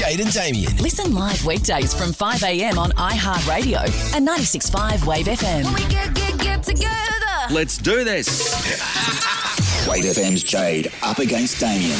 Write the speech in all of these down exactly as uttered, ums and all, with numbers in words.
Jade and Damien. Listen live weekdays from five a.m. on iHeartRadio and ninety-six point five Wave F M. When we get, get, get together. Let's do this. Wave F M's Jade up against Damien.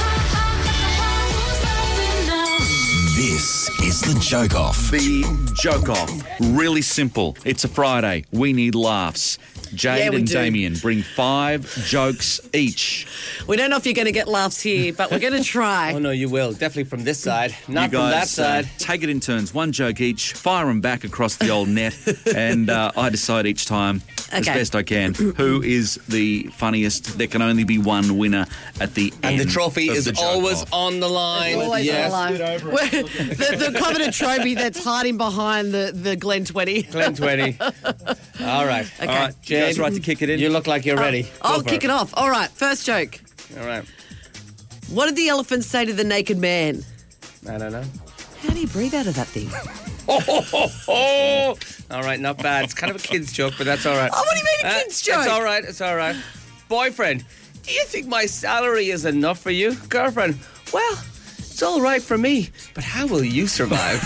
This is the Joke Off. The Joke Off. Really simple. It's a Friday. We need laughs. Jade Yeah, we and do. Damien bring five jokes each. We don't know if you're going to get laughs here, but we're going to try. Oh, no, you will. Definitely from this side. Not you from that guys, side. Uh, take it in turns. One joke each. Fire them back across the old net. and uh, I decide each time, as Okay. best I can, who is the funniest. There can only be one winner at the end. And the trophy of is the Joke always Off. on the line. Always yes. alive. the, the coveted trophy that's hiding behind the, the Glen twenty. Glen twenty. All right. Okay. All right, you guys right to kick it in? You look like you're ready. I'll Go for kick it off. All right, first joke. All right. What did the elephant say to the naked man? I don't know. How do you breathe out of that thing? Oh, oh, oh, oh. All right, not bad. It's kind of a kid's joke, but that's all right. Oh, what do you mean a Uh, kid's joke? It's all right. It's all right. Boyfriend, do you think my salary is enough for you? Girlfriend, well, it's all right for me, but how will you survive?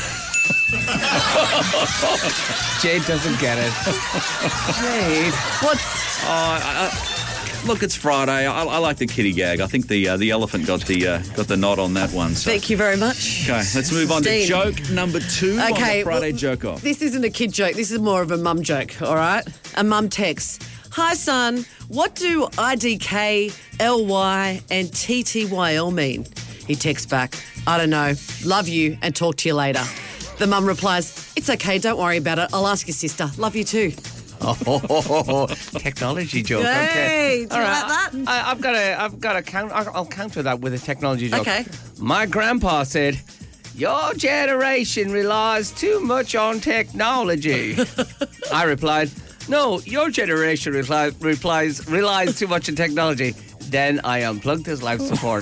Jade doesn't get it. Jade. What's... Oh, I, I, look, it's Friday. I, I like the kitty gag. I think the uh, the elephant got the uh, got the nod on that one. So. Thank you very much. Okay, let's move on to Steen. joke number two on Okay, the Friday well, Joke Off. This isn't a kid joke. This is more of a mum joke, all right? A mum text. Hi, son. What do I D K, L Y, and T T Y L mean? He texts back, I don't know. Love you and talk to you later. The mum replies, it's okay, don't worry about it. I'll ask your sister. Love you too. Oh, technology joke. Hey, okay. do you like that? I, I've got a, I've got a count. I'll I'll counter that with a technology joke. Okay. My grandpa said, "Your generation relies too much on technology." I replied, "No, your generation repli- replies relies too much on technology." Then I unplugged his life support.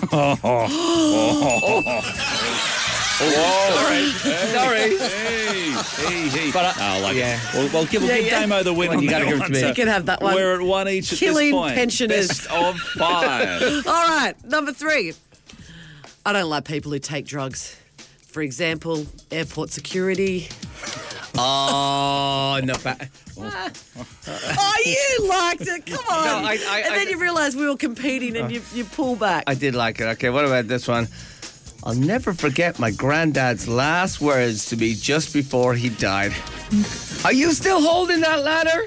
Whoa. Sorry. Hey, hey, hey. But I- oh, I like yeah. it. Well, well give, Yeah, give yeah. Damo the win. Well, on you that gotta give it one, to me. so You can have that one. We're at one each at Killing this point. pensioners. Best of five. All right, number three. I don't like people who take drugs. For example, airport security. Oh, not bad. Oh, you liked it. Come on. No, I- I- and then I- you realise we were competing and you, you pull back. I did like it. Okay, what about this one? I'll never forget my granddad's last words to me just before he died. Are you still holding that ladder?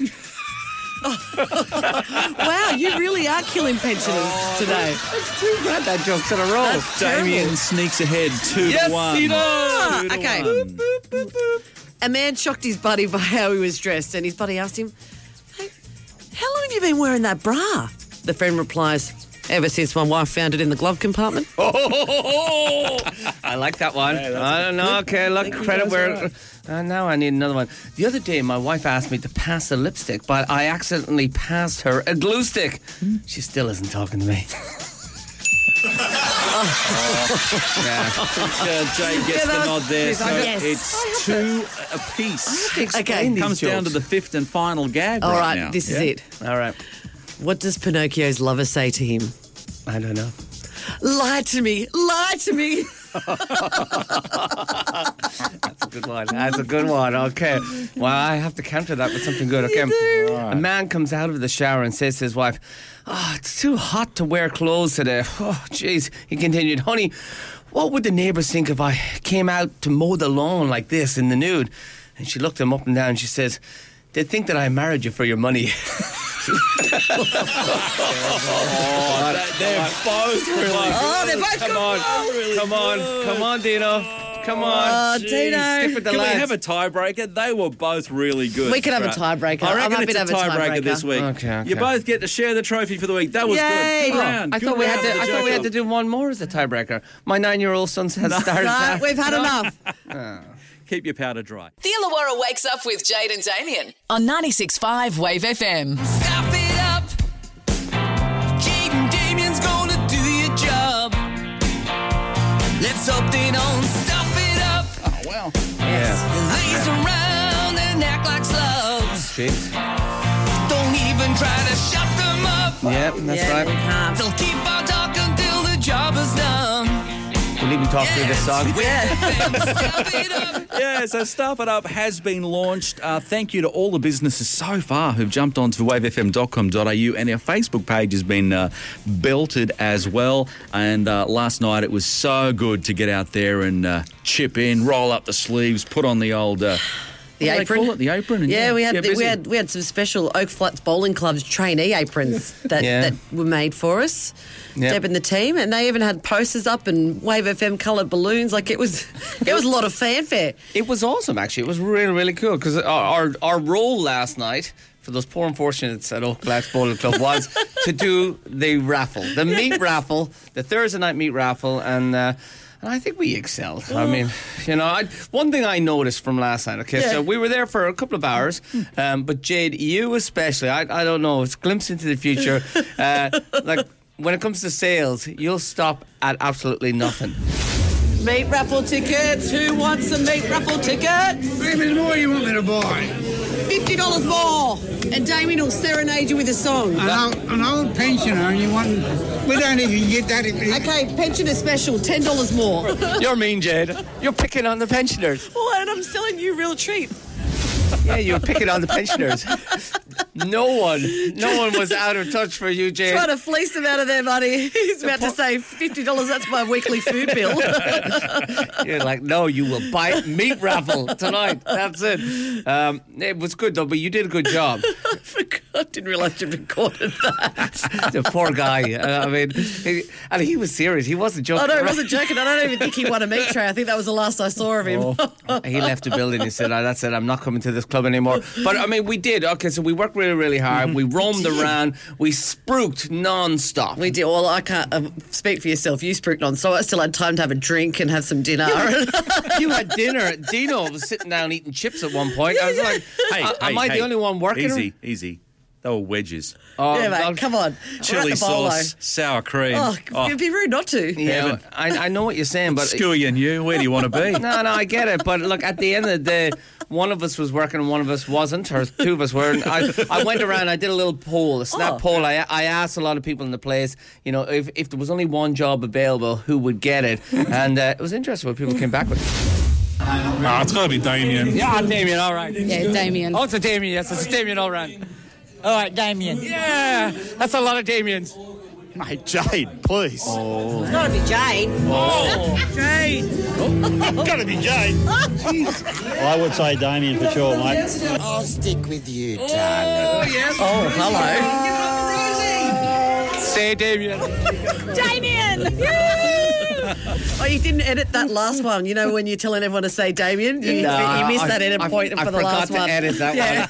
Wow, you really are killing pensioners today. That's two granddad jokes in a row. That's Damien terrible. sneaks ahead two Yes, to one. he does. Ah, Two to okay. one. A man shocked his buddy by how he was dressed, and his buddy asked him, hey, how long have you been wearing that bra? The friend replies, ever since my wife found it in the glove compartment. Oh, I like that one. I don't know. Okay, look, credit where. Uh, now I need another one. The other day, my wife asked me to pass a lipstick, but I accidentally passed her a glue stick. She still isn't talking to me. Uh, Jay gets Yeah, that the was- nod there. So Yes. it's two apiece. Okay. Comes down to the fifth and final gag All right right, now. this Yeah? is it. All right. What does Pinocchio's lover say to him? I don't know. Lie to me, lie to me. That's a good one. That's a good one. Okay. Well, I have to counter that with something good. Okay. A man comes out of the shower and says to his wife, "Oh, it's too hot to wear clothes today." Oh, jeez. He continued, "Honey, what would the neighbors think if I came out to mow the lawn like this in the nude?" And she looked him up and down. She says, "They'd think that I married you for your money." Oh, that- they're both really Oh, they're both Come good. on. really Come on. good. Come on, Dino. Come on. Oh, Jeez. Dino. Stick with the Can we lads. have a tiebreaker? They were both really good. We could have a Right. tiebreaker. I I'm reckon happy it's to a have a tiebreaker tiebreaker. this week. Okay, okay. You both get to share the trophy for the week. That was Yay. good. Good Oh, round. I Good thought we had round to. for the I thought we had to Joker. do one more as a tiebreaker. My nine-year-old son has started. No, that. we've had enough. Keep your powder dry. The Illawarra Wakes Up with Jade and Damien on ninety-six point five Wave F M. Stop it up. Jade and Damien's gonna do your job. Let's hope they don't stop it up. Oh, well. Yeah. Laze around and act like slugs. Jeez. Don't even try to shut them up. Yeah, that's yeah, we right. can't. They'll keep on talking till the job is done. The We'll even talk through this song. Yeah, so Stuff It Up has been launched. Uh, thank you to all the businesses so far who've jumped onto wave f m dot com dot a u, and our Facebook page has been uh, belted as well. And uh, last night it was so good to get out there and uh, chip in, roll up the sleeves, put on the old... Uh, The what do they apron. call it? The apron? And Yeah, yeah, we had yeah, the, busy. we had we had some special Oak Flats Bowling Club's trainee aprons that, Yeah. that were made for us. Yep. Deb and the team, and they even had posters up and Wave F M coloured balloons. Like it was, it was a lot of fanfare. It was awesome, actually. It was really, really cool because our, our our role last night for those poor unfortunates at Oak Flats Bowling Club was to do the raffle, the meat raffle, the Thursday night meat raffle, and. Uh, And I think we excelled. I mean, you know, I, one thing I noticed from last night, okay, Yeah. so we were there for a couple of hours, um, but Jade, you especially, I, I don't know, it's a glimpse into the future. Uh, like, when it comes to sales, you'll stop at absolutely nothing. Meat raffle tickets. Who wants some meat raffle tickets? How much more you want me to buy? Fifty dollars more, and Damien will serenade you with a song. An old, an old pensioner, and you want... We don't even get that. If we, Okay, pensioner special, ten dollars more. You're mean, Jade. You're picking on the pensioners. Oh, and I'm selling you real cheap. Yeah, you're picking on the pensioners. No one, no one was out of touch for you, Jade. Trying to fleece them out of their money. He's about to say fifty dollars. That's my weekly food bill. You're like, no, you will buy meat raffle tonight. That's it. Um, it was good though, but you did a good job. I forgot. I didn't realise you recorded that. The poor guy. Uh, I mean, he, and he was serious. He wasn't joking. Oh no, he around. wasn't joking. I don't even think he won a meat tray. I think that was the last I saw of him. Oh, he left the building. He said, oh, "That's it. I'm not coming to this club anymore." But I mean, we did. Okay, so we worked really, really hard. We roamed around. We spruiked non-stop. We did. Well, I can't uh, speak for yourself. You spruiked on, so I still had time to have a drink and have some dinner. You had dinner. Dino was sitting down eating chips at one point. I was like, Hey, "Am hey, I hey, the only one working?" Easy, easy. They were wedges. Oh, yeah, mate. I'll- Come on. Chili Right the bolo. sauce, sour cream. Oh, it'd be rude not to. Yeah, Heaven. I, I know what you're saying, but Screwy and you, where do you want to be? no, no, I get it. But look, at the end of the day, one of us was working and one of us wasn't, or two of us were. And I, I went around, I did a little poll, a snap Oh. poll. I, I asked a lot of people in the place, you know, if, if there was only one job available, who would get it? And uh, it was interesting what people came back with. Ah, it's got to be Damien. Yeah, Damien, all right. Yeah, Damien. Oh, it's a Damien, yes, it's a Damien all round. All right, Damien. Yeah, that's a lot of Damiens. Mate, Jade, please. It's got to be Jade. Oh, Jade. Got to be Jade. I would say Damien for sure, mate. I'll stick with you, darling. oh yes. Oh, hello. Say Damien. Damien! Oh, you didn't edit that last one. You know when you're telling everyone to say Damien? You, No, you missed I- that edit I- point I for the forgot last to one. edit that yeah.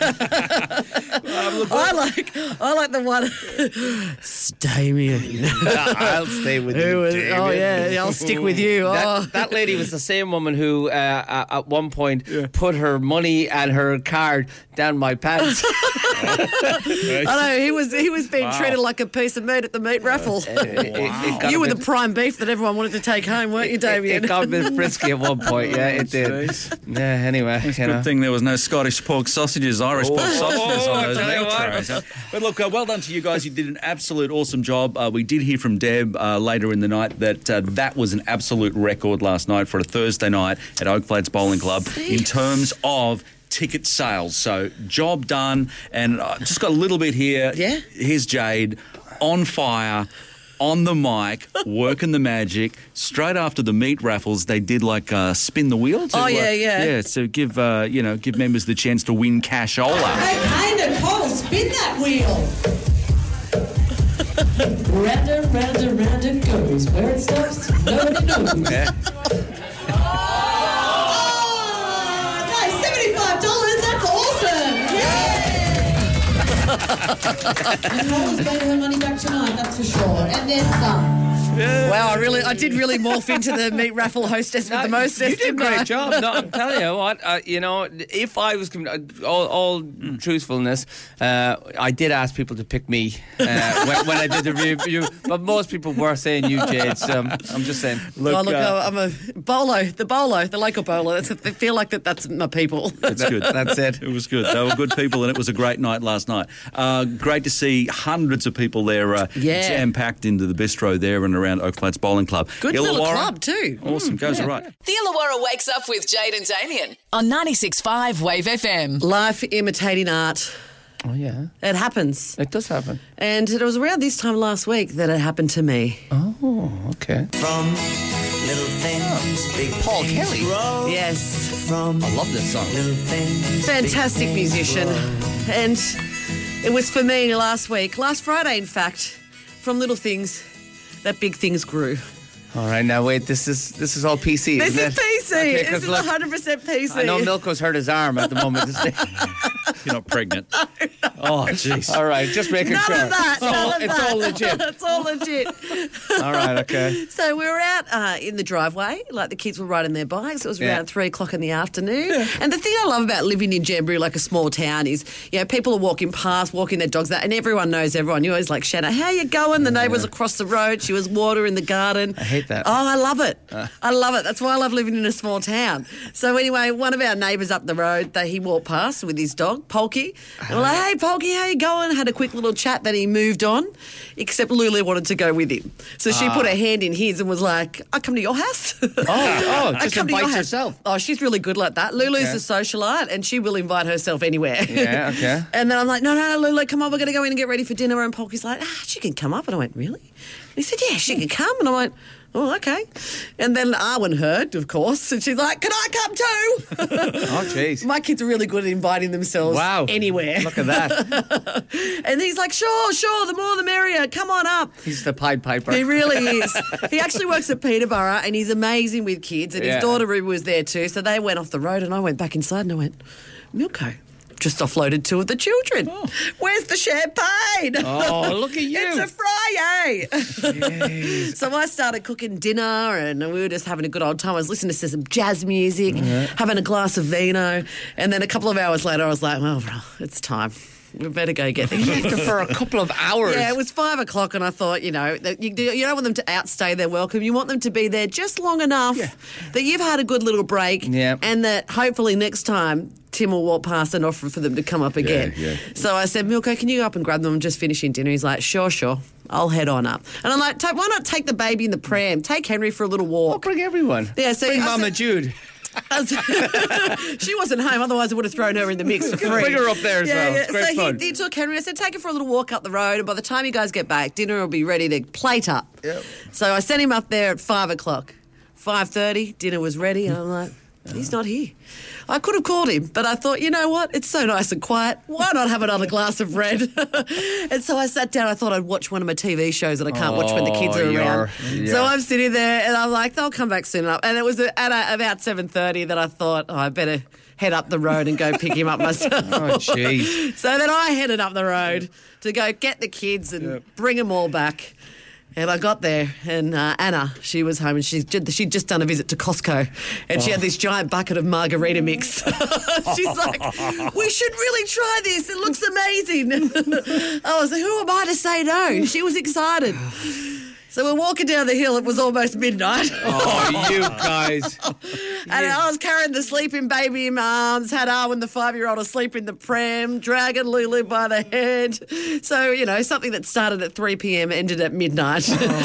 I like I like the one Damien. I'll stay with Who you, was- Damien. oh yeah, I'll stick with you. Oh. That, that lady was the same woman who, uh, at one point, put her money and her card down my pants. I know he was he was being treated like a piece of meat at the meat raffle. It- it- it got You a were the bit- prime beef that everyone wanted to take home, weren't you, It, Damien? it got a bit frisky at one point, yeah, it did. Yeah, anyway, you know. Good thing there was no Scottish pork sausages, Irish pork sausages Oh, on I those tell you meal what. trays. Huh? But look, uh, well done to you guys. You did an absolute awesome job. Uh, we did hear from Deb uh, later in the night that uh, that was an absolute record last night for a Thursday night at Oak Flats Bowling Club in terms of ticket sales. So job done. And uh, just got a little bit here. Yeah. Here's Jade on fire. On the mic, working the magic. Straight after the meat raffles, they did like uh, spin the wheel. To, Oh, uh, yeah, yeah. yeah. So give uh, you know give members the chance to win cashola. Hey, Nicole, spin that wheel. round and round and round it goes. Where it stops, nobody knows. Yeah. Oh, nice. seventy-five dollars. That's awesome. Yeah. Nicole's getting her money back tonight, that's for sure. And then some. Wow, I really, I did really morph into the meat raffle hostess with the most. You did a great job. No, I'm telling you what, uh, you know, if I was, uh, all, all truthfulness, uh, I did ask people to pick me uh, when, when I did the review, but most people were saying you, Jade, so I'm, I'm just saying. Look, oh, look, uh, I'm a bolo, the bolo, the local bolo. That's, I feel like that. That's my people. That's good. That's it. It was good. They were good people, and it was a great night last night. Uh, great to see hundreds of people there, uh, Yeah. jam packed into the bistro there and around around Oak Flats Bowling Club. Good little Illawarra, club too. Awesome, goes all right. The Illawarra Wakes Up with Jade and Damien on ninety-six point five Wave F M. Life imitating art. Oh, yeah. It happens. It does happen. And it was around this time last week that it happened to me. Oh, okay. From little things, big Paul things Kelly. grow. Yes. From I love this song. little things, Fantastic big things musician. grow. And it was for me last week, last Friday, in fact, from little things that big things grew. All right, now wait. This is this is all P C. This isn't is it? P C. Okay, this 'cause is look, one hundred percent P C. I know Milko's hurt his arm at the moment. You're not pregnant. Oh, jeez. All right, just making None sure. of that. It's all, none of it's that. all legit. It's all legit. All right, okay. So we were out uh, in the driveway, like the kids were riding their bikes. It was Yeah. around three o'clock in the afternoon. And the thing I love about living in Jamboree, like a small town, is, you know, people are walking past, walking their dogs out, and everyone knows everyone. You always like, Shanna, how you going? The neighbours across the road. She was water in the garden. I hate that. Oh, I love it. Uh. I love it. That's why I love living in a small town. So anyway, one of our neighbours up the road, that he walked past with his dog, Polky. And we're like, hey, Polky, how you going? Had a quick little chat, then he moved on, except Lulu wanted to go with him. So she Ah. put her hand in his and was like, I come to your house. Oh, oh, I just come to your invite house. yourself. Oh, she's really good like that. Lulu's Okay. a socialite and she will invite herself anywhere. Yeah, okay. And then I'm like, no, no, no, Lulu, come on, we're going to go in and get ready for dinner. And Polky's like, ah, she can come up. And I went, really? And he said, yeah, she can come. And I went, oh, okay. And then Arwen heard, of course, and she's like, can I come too? Oh, jeez. My kids are really good at inviting themselves Wow. anywhere. Look at that. And he's like, sure, sure, the more the merrier. Come on up. He's the Pied Piper. He really is. He actually works at Peterborough and he's amazing with kids. And Yeah. his daughter Ruby was there too. So they went off the road and I went back inside and I went, Milko, just offloaded two of the children. Where's the champagne? Oh, look at you. It's a Friday. So I started cooking dinner and we were just having a good old time. I was listening to some jazz music, having a glass of vino. And then a couple of hours later, I was like, well, it's time. We better go get the kids. For a couple of hours. Yeah, it was five o'clock, and I thought, you know, that you, you don't want them to outstay their welcome. You want them to be there just long enough that you've had a good little break, Yeah. and that hopefully next time Tim will walk past and offer for them to come up again. yeah. So I said, Milko, can you go up and grab them? I'm just finishing dinner. He's like, sure, sure. I'll head on up. And I'm like, "Ta- why not take the baby in the pram? Take Henry for a little I'll walk. bring everyone. Yeah, so bring I Mama said- Jude. She wasn't home, otherwise I would have thrown her in the mix for free. Bring her up there as yeah, well. Yeah. It's great so fun. He, he took Henry. I said, take her for a little walk up the road, and by the time you guys get back, dinner will be ready to plate up. Yep. So I sent him up there at five o'clock. five thirty, dinner was ready, and I'm like, he's not here. I could have called him, but I thought, you know what? It's so nice and quiet. Why not have another glass of red? And so I sat down. I thought I'd watch one of my T V shows that I can't watch when the kids are Oh, you're- around. yeah. So I'm sitting there, and I'm like, they'll come back soon enough. And it was at uh, about seven thirty that I thought, oh, I better head up the road and go pick him up myself. Oh, jeez. So then I headed up the road to go get the kids and bring them all back. And I got there, and uh, Anna, she was home, and she's ju- she'd just done a visit to Costco, and she had this giant bucket of margarita mix. She's like, we should really try this. It looks amazing. I was like, who am I to say no? She was excited. So we're walking down the hill. It was almost midnight. Oh, you guys. And I was carrying the sleeping baby in my arms, had Arwen, the five-year-old, asleep in the pram, dragging Lulu by the head. So, you know, something that started at three p.m. ended at midnight.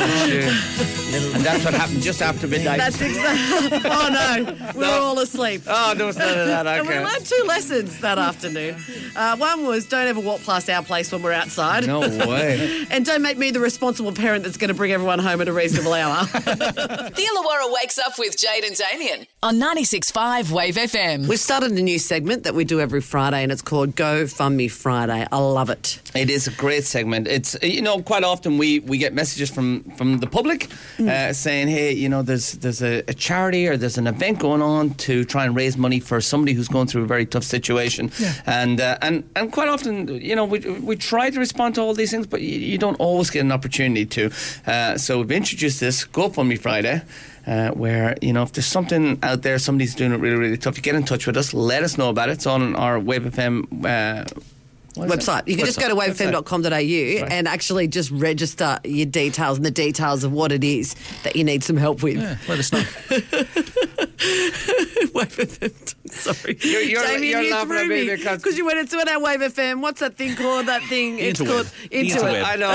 And that's what happened just after midnight. That's exactly. Oh, no. We were all asleep. Oh, there was none of that. And we Okay. learned two lessons that afternoon. Uh, one was don't ever walk past our place when we're outside. No way. And don't make me the responsible parent that's going to bring everyone home at a reasonable hour. The Illawarra Wakes Up with Jade and Damien on ninety-six point five Wave F M. We've started a new segment that we do every Friday, and it's called Go Fund Me Friday. I love it. It is a great segment. It's, you know, quite often we, we get messages from, from the public uh, saying, hey, you know, there's there's a, a charity or there's an event going on to try and raise money for somebody who's going through a very tough situation. Yeah. And, uh, and and quite often, you know, we we try to respond to all these things, but you, you don't always get an opportunity to. Uh, so we've introduced this GoFundMe Friday. Uh, where, you know, if there's something out there, somebody's doing it really, really tough, you get in touch with us, let us know about it. It's on our Wave F M uh, website. You can just go to wave f m dot com dot a u Right. and actually just register your details and the details of what it is that you need some help with. Yeah, let us know. wave f m Sorry. You're, you're, Damien, you're you laughing threw at me me because because you went into an our Wave F M. What's that thing called? That thing? It's Interweb. called The Into interweb. It. I know.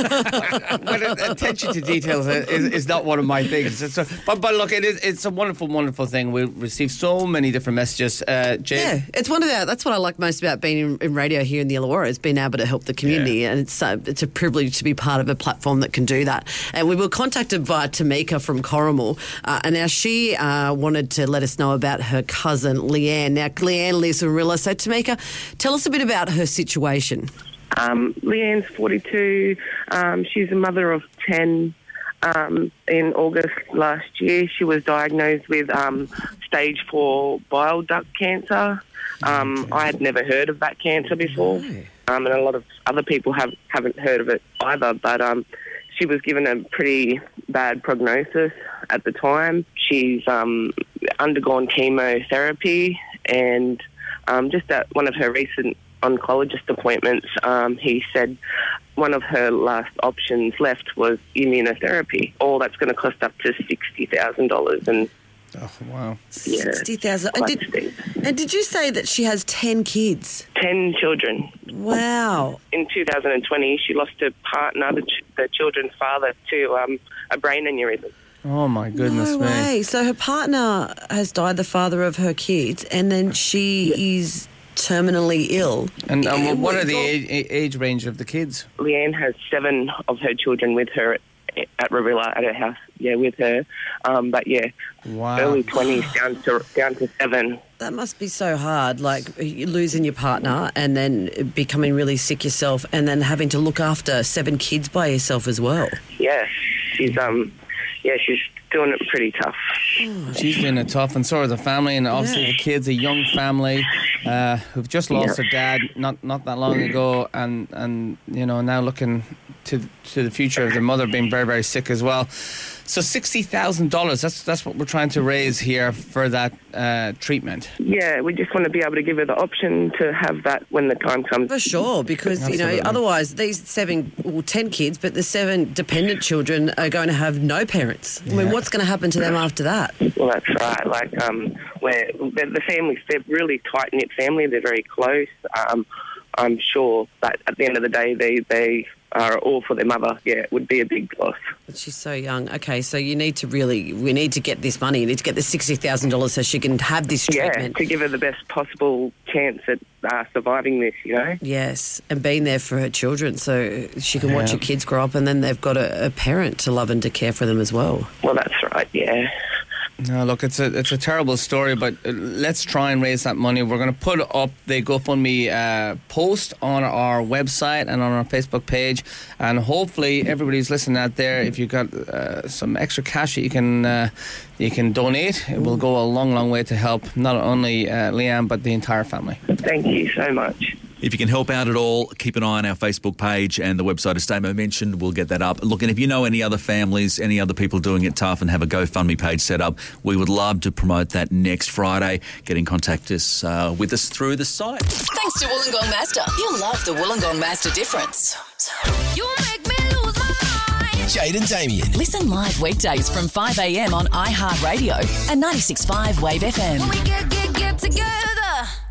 I, but attention to details is, is not one of my things. It's a, but but look, it is it's a wonderful, wonderful thing. We receive so many different messages. Uh, Jane? Yeah, it's one of our. That's what I like most about being in, in radio here in the Illawarra, is being able to help the community, Yeah. and it's uh, it's a privilege to be part of a platform that can do that. And we were contacted by Tamika from Corrimal, uh, and now she uh, wanted to let us know about her cousin Leanne. Now Leanne lives in Rilla, so Tamika, tell us a bit about her situation. Um, Leanne's forty-two. Um, she's a mother of ten. Um, in August last year, she was diagnosed with um, stage four bile duct cancer. Um, I had never heard of that cancer before, um, and a lot of other people have, haven't heard of it either. But um, she was given a pretty bad prognosis at the time. She's um, undergone chemotherapy, and um, just at one of her recent oncologist appointments, um, he said one of her last options left was immunotherapy. All that's going to cost up to sixty thousand dollars. And oh, wow. yeah, sixty thousand dollars. And quite did, steep. and did you say that she has ten kids? ten children. Wow. In two thousand twenty, she lost her partner, the, ch- the children's father, to um, a brain aneurysm. Oh my goodness No me! way. So her partner has died, the father of her kids, and then she is terminally ill. And um, It what was are the all- age, age range of the kids? Leanne has seven of her children with her at, at Ravilla at her house. Yeah, with her. Um, but yeah, Wow. early twenties down to down to seven. That must be so hard, like you losing your partner and then becoming really sick yourself and then having to look after seven kids by yourself as well. Yeah, she's um, yeah, she's doing it pretty tough. She's doing it tough, and so are the family, and obviously Yeah. the kids, a young family uh, who've just lost Yeah. their dad not not that long ago, and and you know now looking to to the future of their mother being very very sick as well. So sixty thousand dollars. That's that's what we're trying to raise here for that uh, treatment. Yeah, we just want to be able to give her the option to have that when the time comes. For sure, because, you know, Absolutely. otherwise these seven, well, ten kids, but the seven dependent children are going to have no parents. I mean, what's going to happen to them after that? Well, that's right. Like, um, where the, the families, they're really tight knit family. They're very close. Um, I'm sure that at the end of the day, they they are all for their mother. Yeah, it would be a big loss. But she's so young. Okay, so you need to really, we need to get this money. You need to get the sixty thousand dollars so she can have this Yeah, treatment. to give her the best possible chance at uh, surviving this. You know. Yes, and being there for her children so she can watch Yeah. her kids grow up and then they've got a, a parent to love and to care for them as well. Well, that's right. Yeah. No, look, it's a it's a terrible story, but uh, let's try and raise that money. We're going to put up the GoFundMe uh, post on our website and on our Facebook page, and hopefully everybody's listening out there. If you've got uh, some extra cash that you can uh, you can donate, it will go a long, long way to help not only uh, Leanne but the entire family. Thank you so much. If you can help out at all, keep an eye on our Facebook page and the website, as Damo mentioned. We'll get that up. Look, and if you know any other families, any other people doing it tough and have a GoFundMe page set up, we would love to promote that next Friday. Get in contact us, uh, with us through the site. Thanks to Wollongong Master. You'll love the Wollongong Master difference. You make me lose my mind. Jade and Damien. Listen live weekdays from five a m on iHeartRadio and ninety-six point five Wave F M. We get, get, get together.